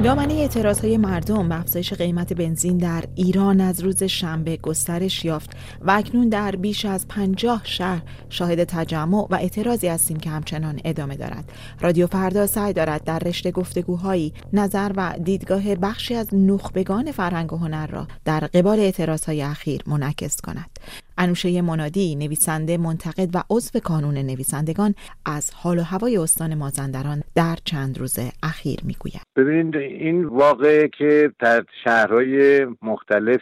دامنه اعتراضهای مردم به افزایش قیمت بنزین در ایران از روز شنبه گسترش یافت و اکنون در بیش از 50 شهر شاهد تجمع و اعتراضی هستیم که همچنان ادامه دارد. رادیو فردا سعی دارد در رشته گفتگوهایی نظر و دیدگاه بخشی از نخبگان فرهنگ و هنر را در قبال اعتراضهای اخیر منعکس کند. انوشه منادی، نویسنده، منتقد و عضو کانون نویسندگان، از حال و هوای استان مازندران در چند روز اخیر میگوید. ببینید، این واقعه که در شهرهای مختلف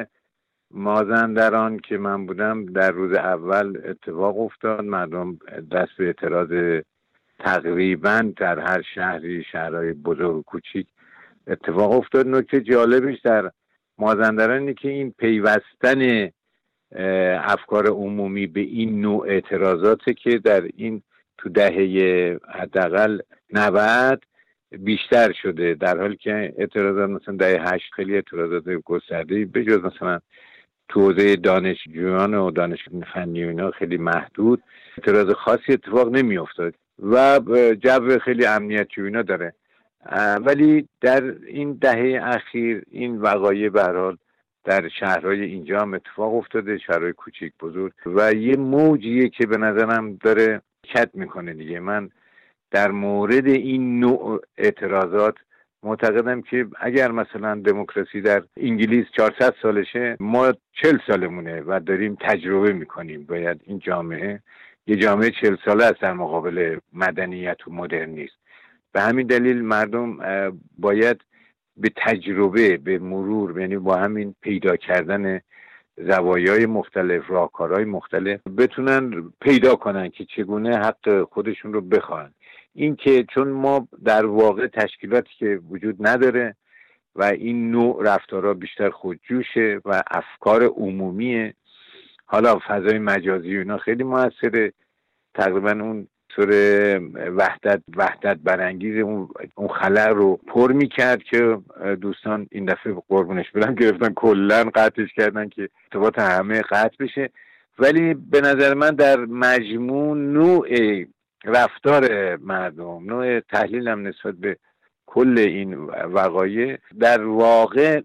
مازندران که من بودم در روز اول اتفاق افتاد. مردم دست به اعتراض تقریبا در هر شهری، شهرهای بزرگ و کوچیک اتفاق افتاد. نکته جالبش در مازندران اینه که این پیوستن افکار عمومی به این نوع اعتراضاته که در این تو دهه حداقل 90 بیشتر شده، در حالی که اعتراضات مثلا دهه 8 خیلی اعتراضات گسترده‌ای به جز مثلا تو حوزه دانشجویان و دانش فنی و اینا خیلی محدود اعتراض خاصی اتفاق نمی افتاد و جو خیلی امنیتی و اینا داره. ولی در این دهه اخیر این وقایع به هر حال در شهرهای اینجا هم اتفاق افتاده، شهرهای کوچیک بزرگ، و یه موجیه که به نظرم داره کت میکنه دیگه. من در مورد این نوع اعتراضات معتقدم که اگر مثلا دموکراسی در انگلیس 400 سالشه، ما 40 سالمونه و داریم تجربه میکنیم. باید این جامعه یه جامعه 40 ساله است در مقابل مدنیت و مدرنیسم. به همین دلیل مردم باید به تجربه، به مرور، یعنی با همین پیدا کردن زوایای مختلف، راهکارهای مختلف، بتونن پیدا کنن که چگونه حق خودشون رو بخواهن. این که چون ما در واقع تشکیلاتی که وجود نداره و این نوع رفتارها بیشتر خودجوشه و افکار عمومیه، حالا فضای مجازی و اینا خیلی موثره. تقریبا اون طور وحدت برانگیز اون خلأ رو پر میکرد که دوستان این دفعه قربونش برم گرفتن، کلن قطعش کردن که ارتباط همه قطع بشه. ولی به نظر من در مجموع نوع رفتار مردم، نوع تحلیلم نسبت به کل این وقایع، در واقع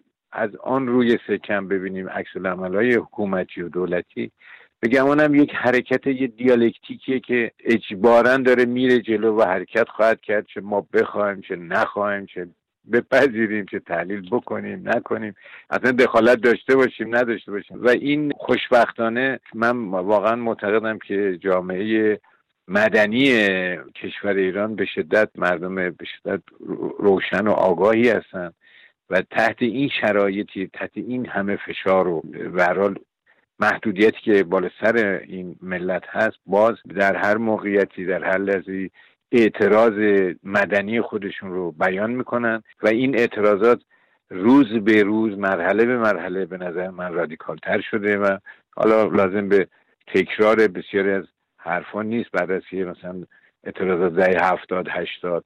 از آن روی سکم ببینیم عکس العمل‌های حکومتی و دولتی، به گمانم یک حرکت، یه دیالکتیکیه که اجباراً داره میره جلو و حرکت خواهد کرد، چه ما بخوایم چه نخوایم، چه بپذیریم چه تحلیل بکنیم نکنیم، اصلا دخالت داشته باشیم نداشته باشیم. و این خوشبختانه من واقعا معتقدم که جامعه مدنی کشور ایران به شدت مردم به شدت روشن و آگاهی هستن و تحت این شرایطی، تحت این همه فشار و به هر حال محدودیتی که بالا سر این ملت هست، باز در هر موقعیتی، در هر لحظه‌ای اعتراض مدنی خودشون رو بیان میکنن و این اعتراضات روز به روز، مرحله به مرحله به نظر من رادیکالتر شده و حالا لازم به تکرار بسیاری از حرفا نیست. بعد از مثلا اعتراضات دهه 70 80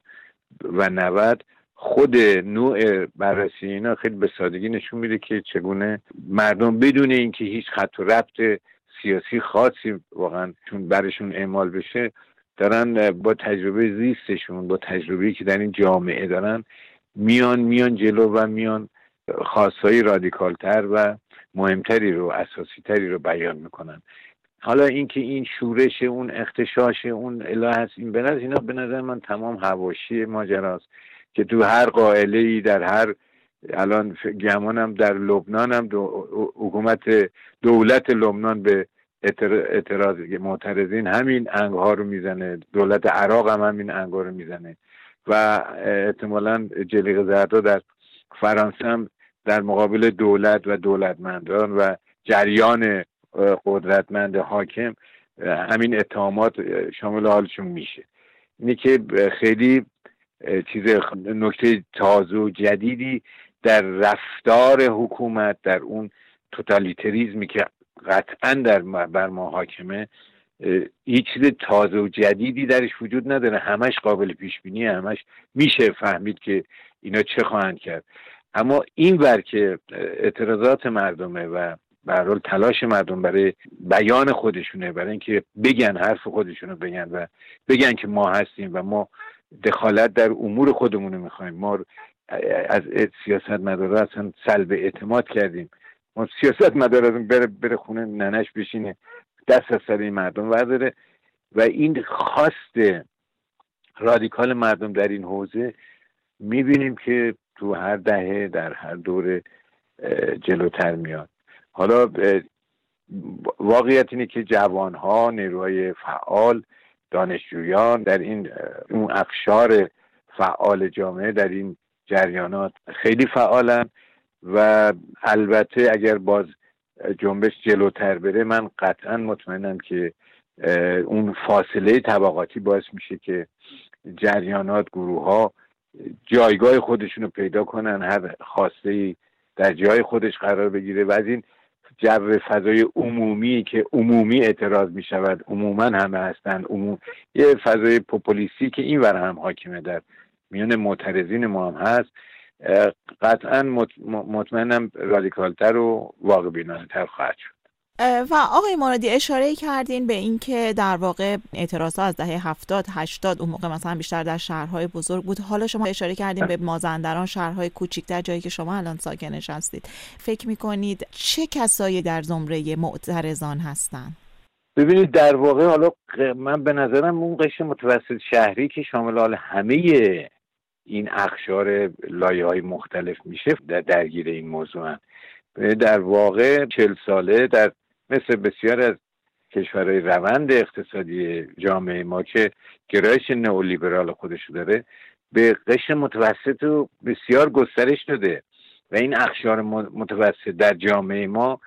و 90 خود نوع بررسی اینا خیلی به سادگی نشون میده که چگونه مردم بدون اینکه هیچ خط و ربط سیاسی خاصی واقعا چون برشون اعمال بشه، دارن با تجربه زیستشون، با تجربه‌ای که در این جامعه دارن، میان جلو و میان خواستهای رادیکالتر و مهمتری رو، اساسی‌تری رو بیان میکنن. حالا اینکه این شورش، اون اختشاش، اون اله هست، این اینا به نظر من تمام حواشی ماجراست که تو هر قائله‌ای، در هر، الان گمانم در لبنان هم حکومت دولت لبنان به اعتراض معترضین همین انگ‌ها رو میزنه، دولت عراق هم همین انگ‌ها رو میزنه و احتمالاً جلیقه زردا در فرانسه هم در مقابل دولت و دولتمندان و جریان قدرتمند حاکم همین اتهامات شامل حالشون میشه. اینه که خیلی نکته تازه و جدیدی در رفتار حکومت، در اون توتالیتریزمی که قطعا بر ما حاکمه، هیچ چیز تازه و جدیدی درش وجود نداره. همش قابل پیش بینیه، همش میشه فهمید که اینا چه خواهند کرد. اما این ور که اعتراضات مردمه و به هر حال تلاش مردم برای بیان خودشونه، برای اینکه بگن حرف خودشونو بگن و بگن که ما هستیم و ما دخالت در امور خودمون رو میخوایم. ما از سیاستمدارا اصلا سلب اعتماد کردیم. ما سیاستمدار بره خونه ننش بشینه دست از سر این مردم برداره و این خواست رادیکال مردم در این حوزه میبینیم که تو هر دهه در هر دوره جلوتر میاد. حالا واقعیت اینه که جوانها، نیروهای فعال، دانشجویان در اون اقشار فعال جامعه در این جریانات خیلی فعالن و البته اگر باز جنبش جلوتر بره من قطعا مطمئنم که اون فاصله طبقاتی باعث میشه که جریانات، گروه‌ها جایگاه خودشونو پیدا کنن، هر خواسته‌ای در جای خودش قرار بگیره و از این جو فضای عمومی که عمومی اعتراض می شود، عموما همه هستن، یه فضای پوپولیستی که این ور هم حاکمه در میان معترضین ما هم هست، قطعا مطمئنم رادیکالتر و واقع بینانه‌تر خواهد شد. و آقای مرادی اشاره کردین به این که در واقع اعتراضات از دهه 70-80 اون موقع مثلا بیشتر در شهرهای بزرگ بود. حالا شما اشاره کردین به مازندران، شهرهای کوچیک‌تر، جایی که شما الان ساکنش هستید. فکر می‌کنید چه کسایی در زمره معترضان هستن؟ ببینید در واقع حالا من به نظرم اون قشر متوسط شهری که شامل حال همه این اقشار لایه‌های مختلف میشه درگیر این موضوع در واقع 40 ساله در مثل بسیار از کشورهای روند اقتصادی جامعه ما که گرایش نئولیبرال خودشو داره به قشر متوسط رو بسیار گسترش داده و این اقشار متوسط در جامعه ما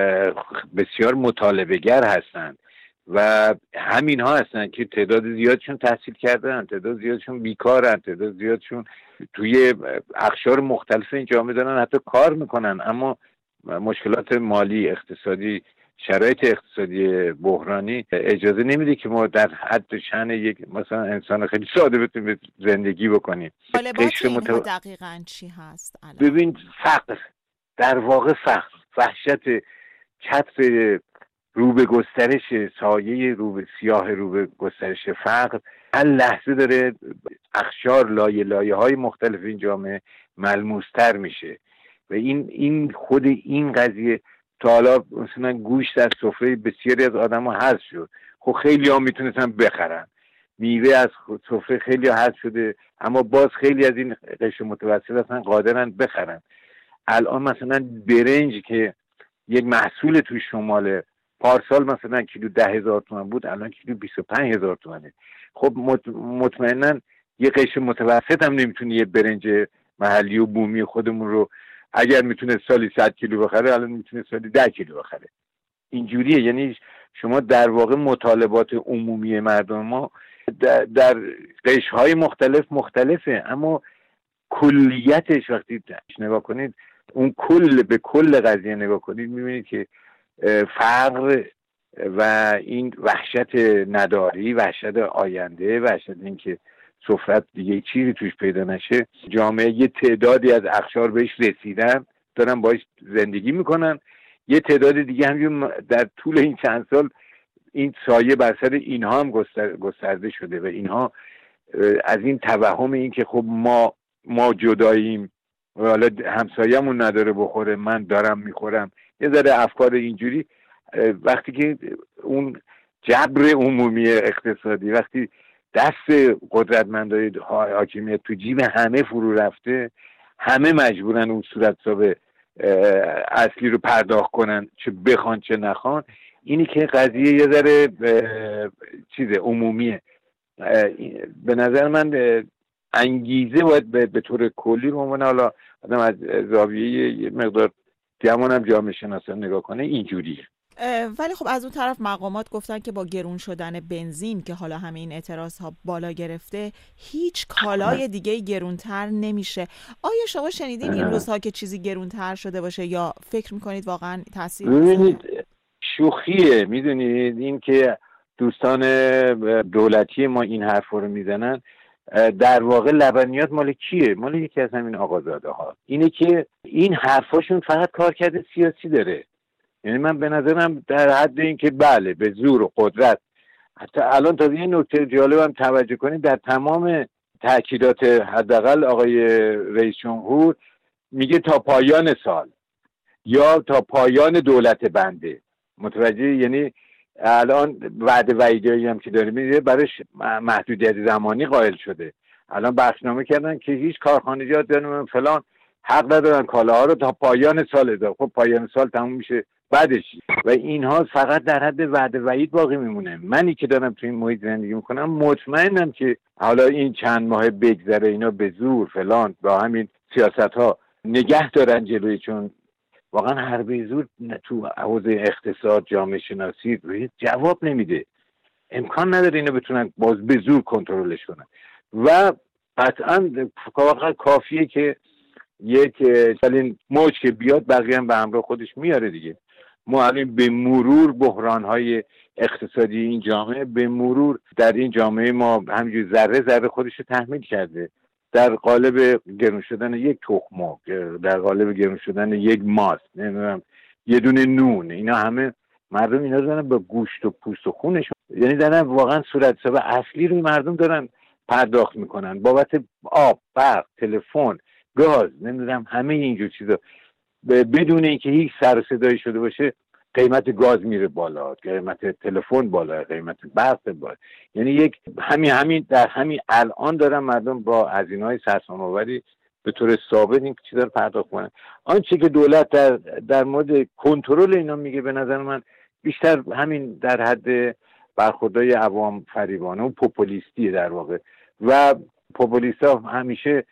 بسیار مطالبه‌گر هستند و همین ها هستن که تعداد زیادشون تحصیل کردن، تعداد زیادشون بیکارن، تعداد زیادشون توی اقشار مختلف این جامعه دارن حتی کار میکنن اما مشکلات مالی، اقتصادی، شرایط اقتصادی بحرانی اجازه نمیده که ما در حد شأن یک مثلا انسان خیلی ساده بتونیم زندگی بکنیم. دقیقاً چی هست الان؟ ببین فقر، در واقع وحشت چتر رو به گسترش، سایه سیاه رو به گسترش فقر هر لحظه داره اقشار لایه های مختلف این جامعه ملموس‌تر میشه و این خود این قضیه تا حالا مثلا گوشت از سفره بسیاری از آدم ها حذف شد. خب خیلی ها میتونستن بخرن، میوه از سفره خیلی ها حذف شده اما باز خیلی از این قشر متوسط اصلا قادرن بخرن. الان مثلا برنج که یک محصول توی شمال پارسال مثلا کیلو 10,000 تومان بود الان کیلو 25,000 تومانه. خب مطمئنا یه قشر متوسط هم نمیتونه یه برنج محلی و بومی خودمون رو اگر میتونه سالی 100 کیلو بخره الان میتونه سالی 10 کیلو بخره. اینجوریه، یعنی شما در واقع مطالبات عمومی مردم ما در قشرهای مختلفه اما کلیتش وقتی نگاه کنید اون به کل قضیه نگاه کنید میبینید که فقر و این وحشت نداری، وحشت آینده، وحشت این که سفرت دیگه چیزی توش پیدا نشه، جامعه یه تعدادی از اقشار بهش رسیدن دارن باش زندگی میکنن، یه تعداد دیگه هم در طول این چند سال این سایه بر سر اینها هم گسترده شده و اینها از این توهم این که خب ما جداییم و حالا همسایه‌مون نداره بخوره من دارم میخورم، یه ذره افکار اینجوری وقتی که اون جبر عمومی اقتصادی وقتی دست قدرتمندای حاکمیت تو جیب همه فرو رفته، همه مجبورن اون صورتحساب اصلی رو پرداخت کنن چه بخوان چه نخوان. اینی که قضیه یه ذره عمومیه. به نظر من انگیزه باید به طور کلی رو عنوان حالا آدم از زاویه یه مقدار دیگه جامعه شناسان نگاه کنه اینجوریه. ولی خب از اون طرف مقامات گفتن که با گرون شدن بنزین که حالا همه این اعتراض ها بالا گرفته هیچ کالای دیگه گرونتر نمیشه. آیا شما شنیدین این روزها که چیزی گرونتر شده باشه یا فکر میکنید واقعا تاثیر می‌بینید شوخیه؟ میدونید این که دوستان دولتی ما این حرف رو میزنن در واقع لبنیات مال کیه؟ مال یکی از همین آقازاده ها. اینه که این حرفاشون فقط کارکرد سیاسی داره. یعنی من به نظرم در حد این که بله به زور و قدرت، حتی الان تا یه نکته جالبم توجه کنید در تمام تأکیدات حداقل آقای رئیس جمهور میگه تا پایان سال یا تا پایان دولت بنده. متوجه؟ یعنی الان وعده وعیدی هم که داره میده براش محدودیت زمانی قائل شده. الان بخشنامه کردن که هیچ کارخانجات دارن فلان حق ندارن کالاها رو تا پایان سال اداره. خب پایان سال تموم میشه بعدش و اینها فقط در حد وعده وعید باقی میمونه. منی که دارم تو این محیط زندگی میکنم مطمئنم که حالا این چند ماه بگذره اینا به زور فلان با همین سیاست ها نگه دارن جلوی، چون واقعا حربه زور تو حوزه اقتصاد جامعه شناسی جواب نمیده. امکان نداره اینا بتونن باز به زور کنترلش کنن و قطعا کافیه که یک چنین موج که بیاد بقیه هم به همراه خودش میاره دیگه. ما الان به مرور بحران‌های اقتصادی این جامعه به مرور در این جامعه ما همینجوری ذره ذره خودش رو تحمیل کرده، در قالب گرون شدن یک تخم، در قالب گرون شدن یک ماست، نمیدونم یه دونه نون، اینا همه مردم اینا دارن با گوشت و پوست و خونشون، یعنی دارن واقعا صورت حساب اصلی روی مردم دارن پرداخت میکنن بابت آب، برق، تلفن، گاز، نمیدونم همه اینجور چیزا. بدون اینکه هیچ سر و صدایی شده باشه قیمت گاز میره بالا، قیمت تلفن بالا، قیمت برق بالا. یعنی یک همین در همین الان دارن مردم با هزینه‌های سرسام‌آوری به طور ثابت این چیزا رو پرداخت کنن. آنچه که دولت در مورد کنترل اینا میگه به نظر من بیشتر همین در حد برخوردهای عوام فریبانه و پوپولیستیه در واقع، و پوپولیست‌ها همیشه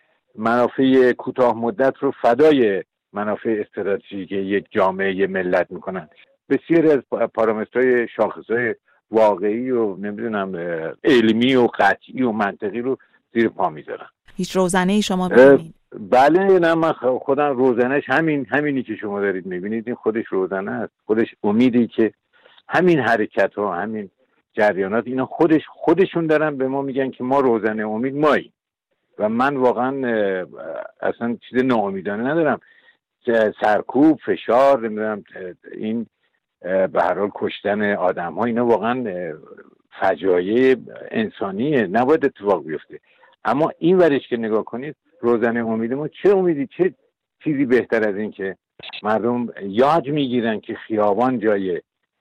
منافع کوتاه مدت رو فدای منافع استراتژیک یک جامعه یک ملت میکنن. بسیاری از پارامترهای شاخصهای واقعی و نمیدونم علمی و قطعی و منطقی رو زیر پا میذارن. هیچ روزنه‌ای شما ببینید؟ بله، نه من خودم روزنهش همینی که شما دارید میبینید، این خودش روزنه است، خودش امیدی که همین حرکت ها، همین جریانات، اینا خودشون دارن به ما میگن که ما روزنه امید مایی. و من واقعا اصلا چیز ناامیدانه ندارم. سرکوب، فشار، نمیدونم این به هر حال کشتن آدم ها، اینا واقعا فجایع انسانیه، نباید اتفاق بیفته. اما این ورش که نگاه کنید، روزنه امید ما چه امیدی، چه چیزی بهتر از این که مردم یاد میگیرن که خیابان جای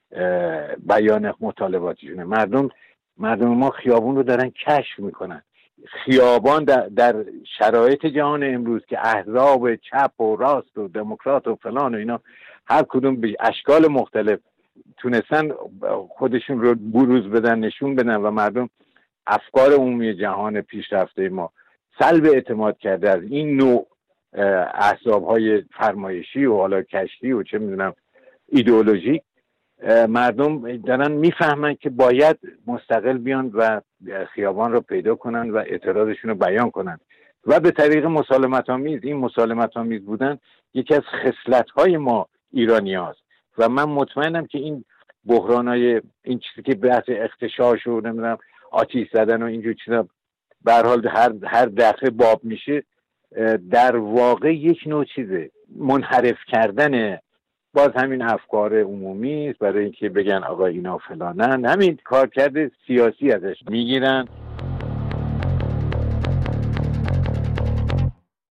بیان مطالباتشونه. مردم ما خیابون رو دارن کشف میکنن. خیابان در شرایط جهان امروز که احزاب چپ و راست و دموکرات و فلان و اینا هر کدوم به اشکال مختلف تونستن خودشون رو بروز بدن، نشون بدن و مردم افکار عمومی جهان پیشرفته ما سلب اعتماد کرده از این نوع احزاب‌های فرمایشی و حالا کشتی و چه میدونم ایدئولوژیک. مردم دارن میفهمن که باید مستقل بیان و خیابان رو پیدا کنن و اعتراضشون رو بیان کنن و به طریق مسالمت آمیز. این مسالمت آمیز بودن یکی از خصلت‌های ما ایرانی هاست و من مطمئنم که این بحران‌های این چیزی که بحث اغتشاش و نمیدونم آتش زدن و اینجور چیزا به هر حال هر دفعه باب میشه، در واقع یک نوع چیزه منحرف کردن باز همین افکار عمومی است برای اینکه بگن آقا اینا فلانن. همین کارکرد سیاسی ازش میگیرن